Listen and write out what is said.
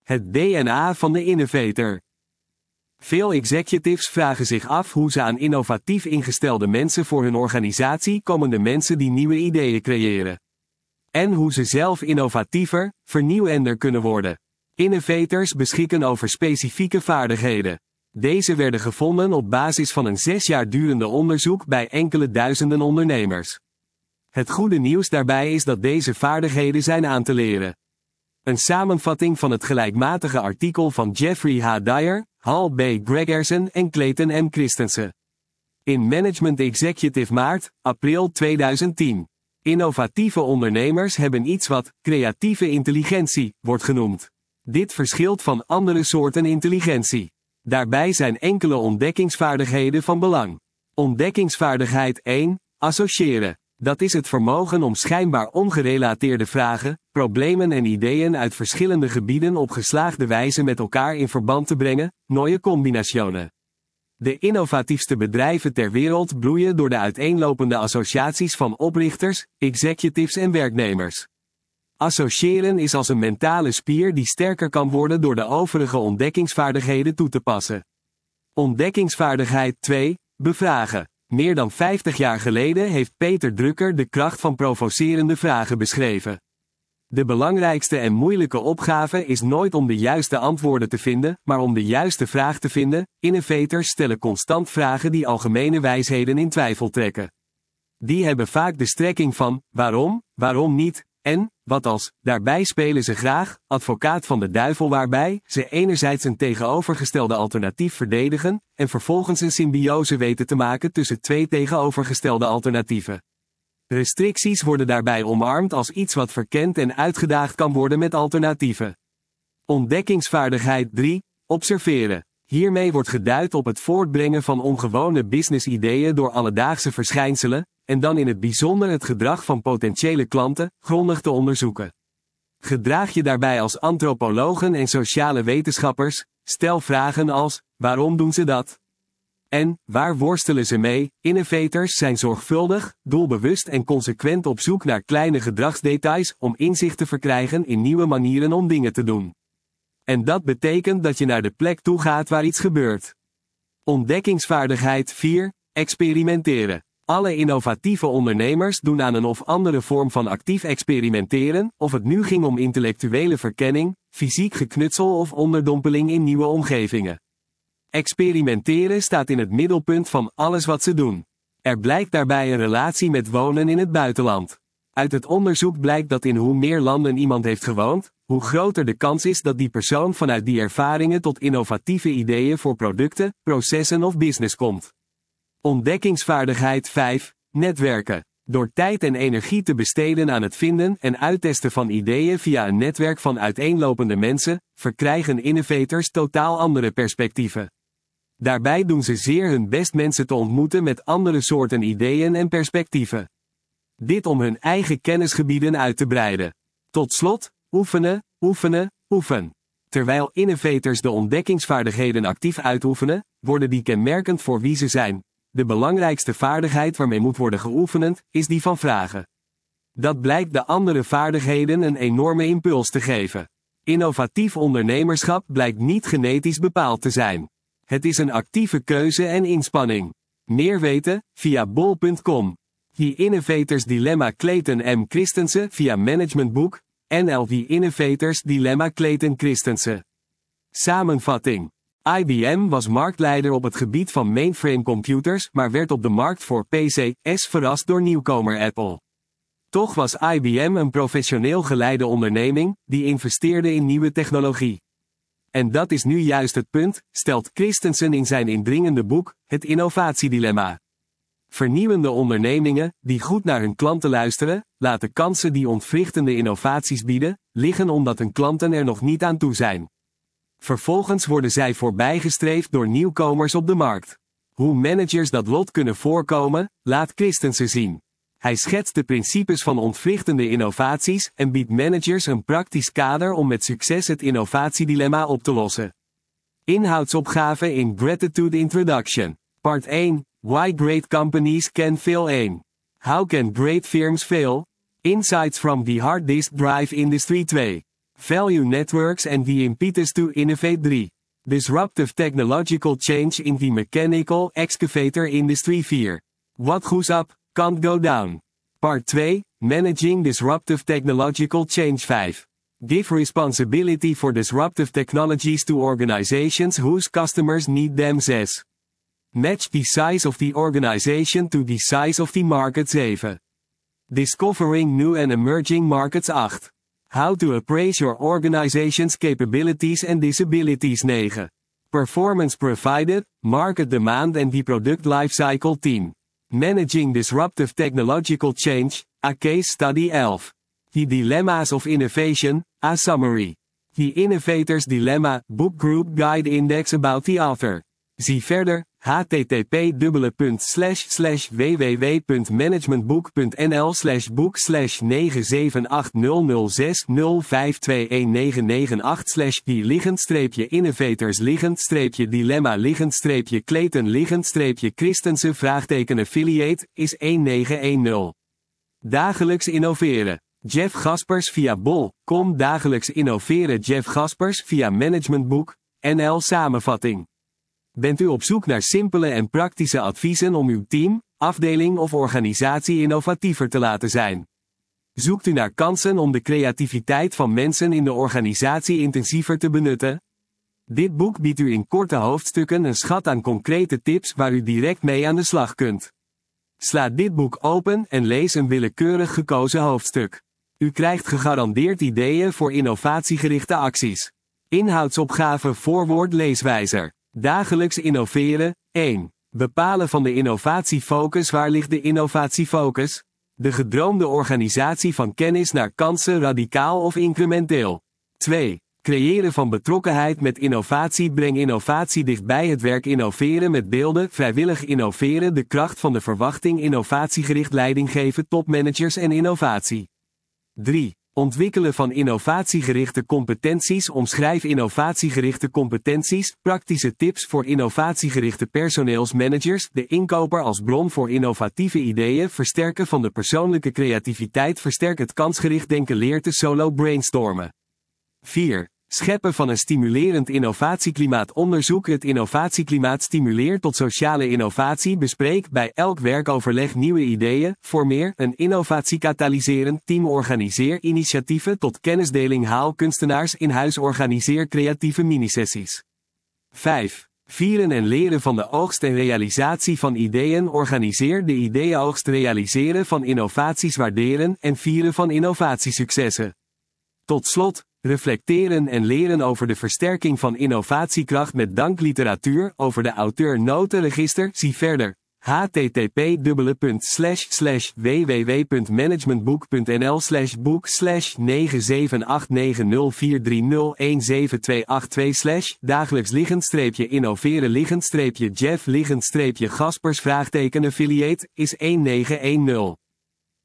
Het DNA van de innovator. Veel executives vragen zich af hoe ze aan innovatief ingestelde mensen voor hun organisatie komen, de mensen die nieuwe ideeën creëren. En hoe ze zelf innovatiever, vernieuwender kunnen worden. Innovators beschikken over specifieke vaardigheden. Deze werden gevonden op basis van een 6 jaar durende onderzoek bij enkele duizenden ondernemers. Het goede nieuws daarbij is dat deze vaardigheden zijn aan te leren. Een samenvatting van het gelijkmatige artikel van Jeffrey H. Dyer, Hal B. Gregerson en Clayton M. Christensen. In Management Executive maart, april 2010. Innovatieve ondernemers hebben iets wat creatieve intelligentie wordt genoemd. Dit verschilt van andere soorten intelligentie. Daarbij zijn enkele ontdekkingsvaardigheden van belang. Ontdekkingsvaardigheid 1, associëren. Dat is het vermogen om schijnbaar ongerelateerde vragen, problemen en ideeën uit verschillende gebieden op geslaagde wijze met elkaar in verband te brengen, nieuwe combinationen. De innovatiefste bedrijven ter wereld bloeien door de uiteenlopende associaties van oprichters, executives en werknemers. Associëren is als een mentale spier die sterker kan worden door de overige ontdekkingsvaardigheden toe te passen. Ontdekkingsvaardigheid 2, bevragen. Meer dan 50 jaar geleden heeft Peter Drucker de kracht van provocerende vragen beschreven. De belangrijkste en moeilijke opgave is nooit om de juiste antwoorden te vinden, maar om de juiste vraag te vinden. Innovators stellen constant vragen die algemene wijsheden in twijfel trekken. Die hebben vaak de strekking van, waarom niet, en, wat als. Daarbij spelen ze graag, advocaat van de duivel, waarbij ze enerzijds een tegenovergestelde alternatief verdedigen, en vervolgens een symbiose weten te maken tussen twee tegenovergestelde alternatieven. Restricties worden daarbij omarmd als iets wat verkend en uitgedaagd kan worden met alternatieven. Ontdekkingsvaardigheid 3, observeren. Hiermee wordt geduid op het voortbrengen van ongewone business-ideeën door alledaagse verschijnselen, en dan in het bijzonder het gedrag van potentiële klanten, grondig te onderzoeken. Gedraag je daarbij als antropologen en sociale wetenschappers, stel vragen als, waarom doen ze dat? En, waar worstelen ze mee? Innovators zijn zorgvuldig, doelbewust en consequent op zoek naar kleine gedragsdetails om inzicht te verkrijgen in nieuwe manieren om dingen te doen. En dat betekent dat je naar de plek toe gaat waar iets gebeurt. Ontdekkingsvaardigheid 4, experimenteren. Alle innovatieve ondernemers doen aan een of andere vorm van actief experimenteren, of het nu ging om intellectuele verkenning, fysiek geknutsel of onderdompeling in nieuwe omgevingen. Experimenteren staat in het middelpunt van alles wat ze doen. Er blijkt daarbij een relatie met wonen in het buitenland. Uit het onderzoek blijkt dat in hoe meer landen iemand heeft gewoond, hoe groter de kans is dat die persoon vanuit die ervaringen tot innovatieve ideeën voor producten, processen of business komt. Ontdekkingsvaardigheid 5, netwerken. Door tijd en energie te besteden aan het vinden en uittesten van ideeën via een netwerk van uiteenlopende mensen, verkrijgen innovators totaal andere perspectieven. Daarbij doen ze zeer hun best mensen te ontmoeten met andere soorten ideeën en perspectieven. Dit om hun eigen kennisgebieden uit te breiden. Tot slot, oefenen, oefenen, oefen. Terwijl innovators de ontdekkingsvaardigheden actief uitoefenen, worden die kenmerkend voor wie ze zijn. De belangrijkste vaardigheid waarmee moet worden geoefend, is die van vragen. Dat blijkt de andere vaardigheden een enorme impuls te geven. Innovatief ondernemerschap blijkt niet genetisch bepaald te zijn. Het is een actieve keuze en inspanning. Meer weten, via bol.com. The Innovators Dilemma Clayton M. Christensen via Managementboek, NL The Innovators Dilemma Clayton Christensen. Samenvatting. IBM was marktleider op het gebied van mainframe computers, maar werd op de markt voor PC's verrast door nieuwkomer Apple. Toch was IBM een professioneel geleide onderneming, die investeerde in nieuwe technologie. En dat is nu juist het punt, stelt Christensen in zijn indringende boek, Het Innovatiedilemma. Vernieuwende ondernemingen, die goed naar hun klanten luisteren, laten kansen die ontwrichtende innovaties bieden, liggen omdat hun klanten er nog niet aan toe zijn. Vervolgens worden zij voorbijgestreefd door nieuwkomers op de markt. Hoe managers dat lot kunnen voorkomen, laat Christensen zien. Hij schetst de principes van ontwrichtende innovaties en biedt managers een praktisch kader om met succes het innovatiedilemma op te lossen. Inhoudsopgave in Gratitude Introduction. Part 1. Why Great Companies Can Fail 1. How Can Great Firms Fail? Insights from the Hard Disk Drive Industry 2. Value Networks and the Impetus to Innovate 3. Disruptive Technological Change in the Mechanical Excavator Industry 4. What goes up, can't go down. Part 2, Managing Disruptive Technological Change 5. Give responsibility for disruptive technologies to organizations whose customers need them 6. Match the size of the organization to the size of the market 7. Discovering new and emerging markets 8. How to appraise your organization's capabilities and disabilities 9. Performance provided, market demand and the product lifecycle 10. Managing disruptive technological change, a case study 11. The Dilemmas of Innovation, a summary. The Innovator's Dilemma, Book Group Guide Index about the author. Zie verder, http://www.management-book.nl/book/97890-52198/die-Christensen-affiliate is 1910. Dagelijks innoveren. Jeff Gaspers via bol.com. Dagelijks innoveren. Jeff Gaspers via Managementboek, NL samenvatting. Bent u op zoek naar simpele en praktische adviezen om uw team, afdeling of organisatie innovatiever te laten zijn? Zoekt u naar kansen om de creativiteit van mensen in de organisatie intensiever te benutten? Dit boek biedt u in korte hoofdstukken een schat aan concrete tips waar u direct mee aan de slag kunt. Sla dit boek open en lees een willekeurig gekozen hoofdstuk. U krijgt gegarandeerd ideeën voor innovatiegerichte acties. Inhoudsopgave voorwoord leeswijzer. Dagelijks innoveren. 1. Bepalen van de innovatiefocus. Waar ligt de innovatiefocus? De gedroomde organisatie van kennis naar kansen radicaal of incrementeel. 2. Creëren van betrokkenheid met innovatie. Breng innovatie dichtbij het werk. Innoveren met beelden. Vrijwillig innoveren. De kracht van de verwachting. Innovatiegericht leiding geven. Topmanagers en innovatie. 3. Ontwikkelen van innovatiegerichte competenties. Omschrijf innovatiegerichte competenties. Praktische tips voor innovatiegerichte personeelsmanagers. De inkoper als bron voor innovatieve ideeën. Versterken van de persoonlijke creativiteit. Versterk het kansgericht denken. Leer te solo brainstormen. 4. Scheppen van een stimulerend innovatieklimaat. Onderzoek het innovatieklimaat. Stimuleer tot sociale innovatie. Bespreek bij elk werkoverleg nieuwe ideeën. Formeer een innovatiekatalyserend team. Organiseer initiatieven tot kennisdeling. Haal kunstenaars in huis. Organiseer creatieve minisessies. 5. Vieren en leren van de oogst en realisatie van ideeën. Organiseer de ideeënoogst. Realiseren van innovaties. Waarderen en vieren van innovatiesuccessen. Tot slot. Reflecteren en leren over de versterking van innovatiekracht met dankliteratuur over de auteur-notenregister. Zie verder. http://www.managementboek.nl/boek/9789043017282/ dagelijks _innoveren_Jeff_Gaspers affiliate is 1910.